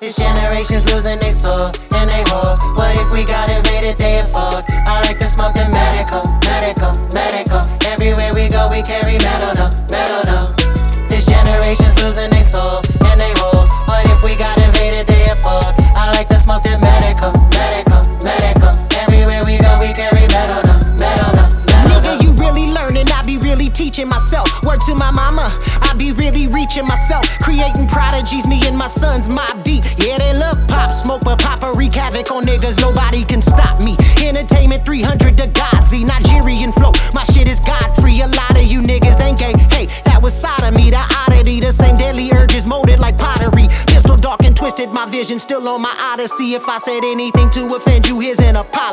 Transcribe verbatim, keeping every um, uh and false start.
This generation's losing their soul and they whole. What if we got invaded, they at fault? I like to smoke the medical, medical, medical. Everywhere we go, we carry metal, no, metal, no. This generation's losing their soul and they whole. What if we got invaded, they at fault? I like to smoke the medical, medical, medical. Everywhere we go, we carry metal, no, metal, no, metal, no. Nigga, you really learning, I be really teaching myself. Word to my mama, I be really reaching myself. Creating prodigies, me and my sons mob deep. Yeah, they love pop smoke, but Papa wreak havoc on niggas, nobody can stop me. Entertainment three hundred Dagazi, Nigerian flow. My shit is God-free, a lot of you niggas ain't gay. Hey, that was sodomy, the oddity. The same deadly urges molded like pottery. Pistol dark and twisted, my vision still on my odyssey. If I said anything to offend you, here's an apology.